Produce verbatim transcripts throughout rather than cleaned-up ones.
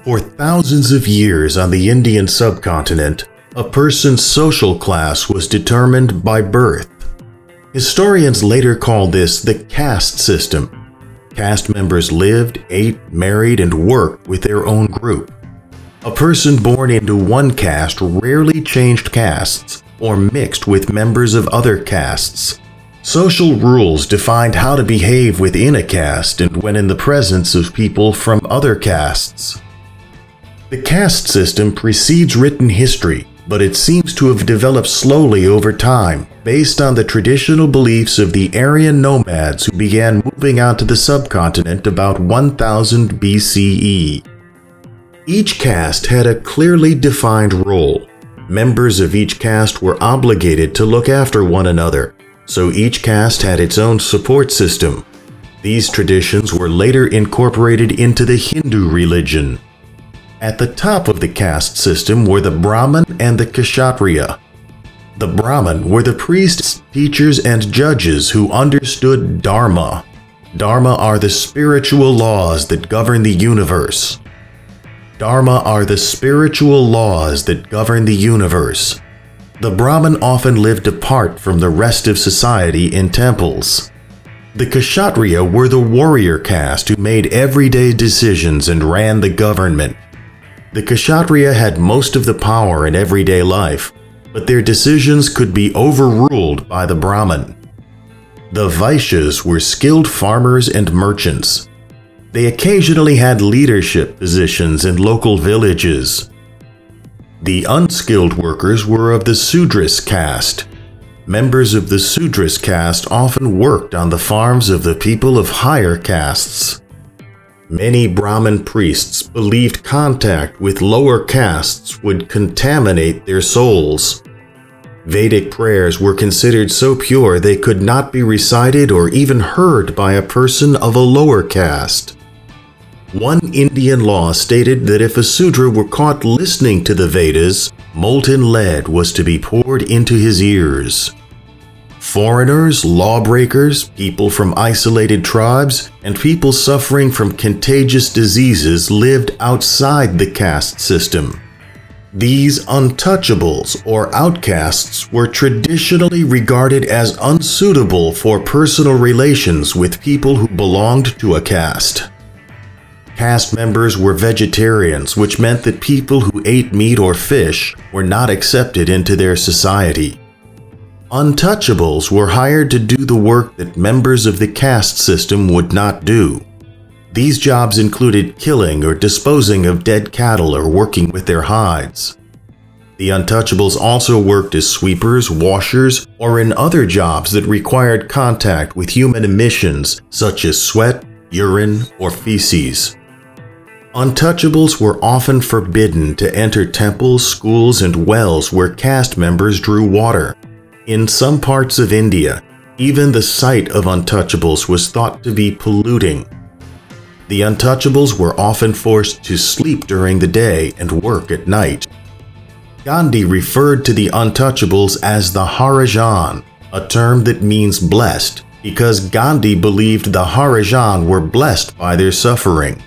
For thousands of years on the Indian subcontinent, a person's social class was determined by birth. Historians later called this the caste system. Caste members lived, ate, married, and worked with their own group. A person born into one caste rarely changed castes or mixed with members of other castes. Social rules defined how to behave within a caste and when in the presence of people from other castes. The caste system precedes written history, but it seems to have developed slowly over time based on the traditional beliefs of the Aryan nomads who began moving out to the subcontinent about one thousand B C E. Each caste had a clearly defined role. Members of each caste were obligated to look after one another, so each caste had its own support system. These traditions were later incorporated into the Hindu religion. At the top of the caste system were the Brahmin and the Kshatriya. The Brahmin were the priests, teachers, and judges who understood Dharma. Dharma are the spiritual laws that govern the universe. Dharma are the spiritual laws that govern the universe. The Brahmin often lived apart from the rest of society in temples. The Kshatriya were the warrior caste who made everyday decisions and ran the government. The Kshatriya had most of the power in everyday life, but their decisions could be overruled by the Brahmin. The Vaishyas were skilled farmers and merchants. They occasionally had leadership positions in local villages. The unskilled workers were of the Sudras caste. Members of the Sudras caste often worked on the farms of the people of higher castes. Many Brahmin priests believed contact with lower castes would contaminate their souls. Vedic prayers were considered so pure they could not be recited or even heard by a person of a lower caste. One Indian law stated that if a Sudra were caught listening to the Vedas, molten lead was to be poured into his ears. Foreigners, lawbreakers, people from isolated tribes, and people suffering from contagious diseases lived outside the caste system. These untouchables or outcasts were traditionally regarded as unsuitable for personal relations with people who belonged to a caste. Caste members were vegetarians, which meant that people who ate meat or fish were not accepted into their society. Untouchables were hired to do the work that members of the caste system would not do. These jobs included killing or disposing of dead cattle or working with their hides. The untouchables also worked as sweepers, washers, or in other jobs that required contact with human emissions such as sweat, urine, or feces. Untouchables were often forbidden to enter temples, schools, and wells where caste members drew water. In some parts of India, even the sight of untouchables was thought to be polluting. The untouchables were often forced to sleep during the day and work at night. Gandhi referred to the untouchables as the Harijan, a term that means blessed, because Gandhi believed the Harijan were blessed by their suffering.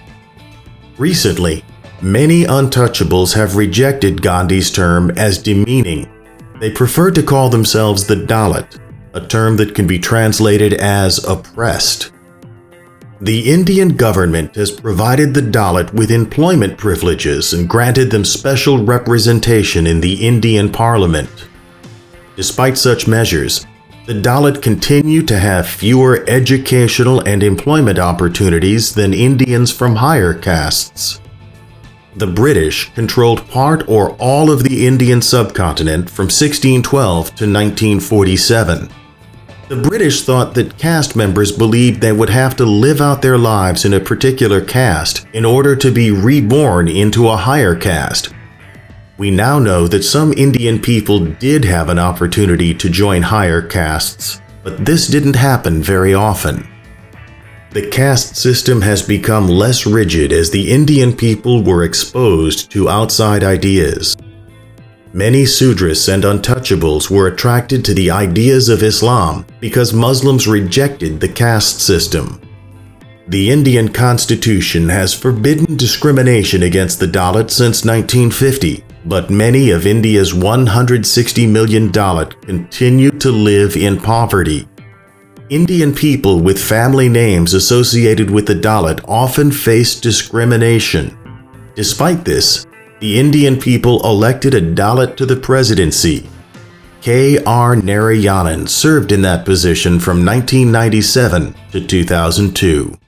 Recently, many untouchables have rejected Gandhi's term as demeaning. They prefer to call themselves the Dalit, a term that can be translated as oppressed. The Indian government has provided the Dalit with employment privileges and granted them special representation in the Indian Parliament. Despite such measures, the Dalit continue to have fewer educational and employment opportunities than Indians from higher castes. The British controlled part or all of the Indian subcontinent from sixteen twelve to nineteen forty-seven. The British thought that caste members believed they would have to live out their lives in a particular caste in order to be reborn into a higher caste. We now know that some Indian people did have an opportunity to join higher castes, but this didn't happen very often. The caste system has become less rigid as the Indian people were exposed to outside ideas. Many Sudras and untouchables were attracted to the ideas of Islam because Muslims rejected the caste system. The Indian Constitution has forbidden discrimination against the Dalit since nineteen fifty, but many of India's one hundred sixty million Dalit continue to live in poverty. Indian people with family names associated with the Dalit often face discrimination. Despite this, the Indian people elected a Dalit to the presidency. K R Narayanan served in that position from nineteen ninety-seven to two thousand two.